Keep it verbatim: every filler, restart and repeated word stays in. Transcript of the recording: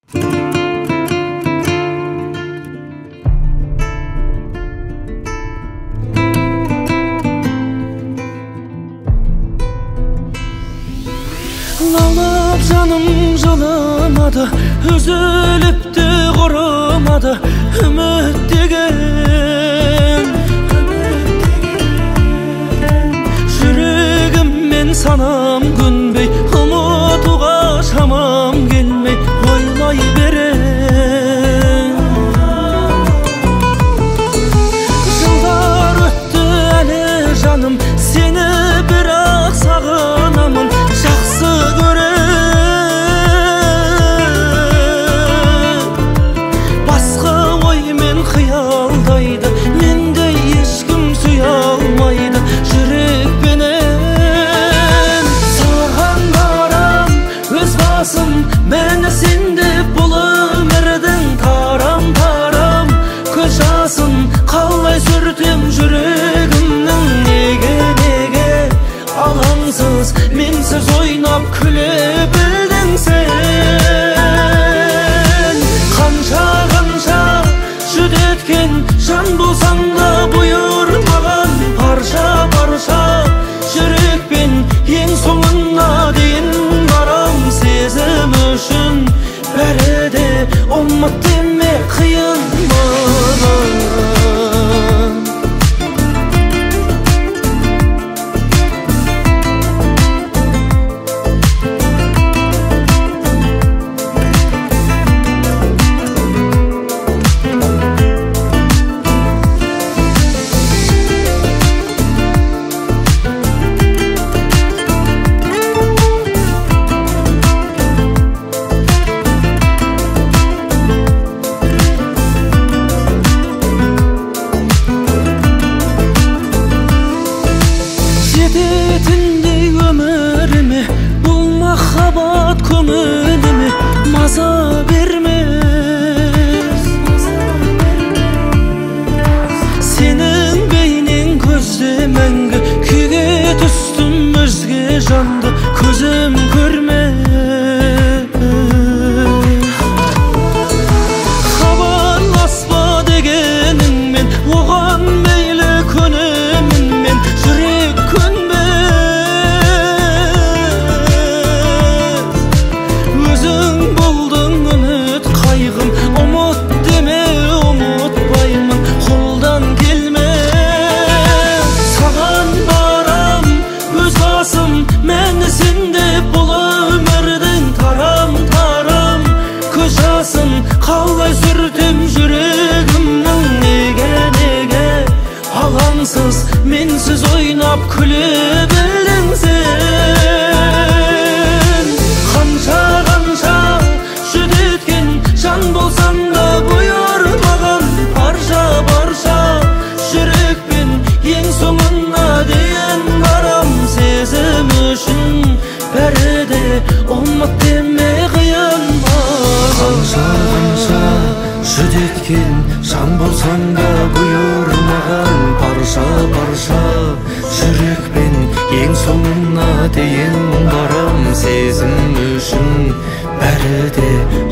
Lağlap canım жылымады, үзіліпті құрымады, үміт деген. Жүрегіммен санам көнбей, ұмытуға шамам келмей, ойлай берем. Жылдар өтті әлі жаным, сені бірақ сағынамын, жақсы көрем. Басқа оймен қиялдайды, мендей ешкім сүйе алмайды жүрекпенен. Саған барам өз басым, мені сенде бұл өмірдің тарам-тарам көз жасын қалай сүртем жүрегімнің. Неге-неге алаңсыз менсіз ойнап күле білдің сен? Қанша-қанша жүдеткен жан болсаң да бұйырмаған парша-парша жүрекпен ең соңына дейін барам. Сезім үшін бәрі де ұмыт деме, қиын маған. Жететіндей өміріме бұл махаббат көңіліме маза бермес. Сенің бейнең көзде мәңгі, күйге түстім өзге жанды көзім көрмес. Хабарласпа дегеніңмен оған мейлі көнемін мен, жүрек қалай сүртем жүрегімнің. Неге-неге алаңсыз менсіз ойнап күле білдің сен? Қанша-қанша жүдеткен жан болсаң да бұйырмаған парша-парша жүрекпен ең соңына дейін барам. Сезім үшін бәрі де ұмыт деме, қиын Қанша-қанша жүдеткен жан болсаң да бұйырмаған парша-парша жүрекпен ең соңына дейін барам. Сезім үшін бәрі де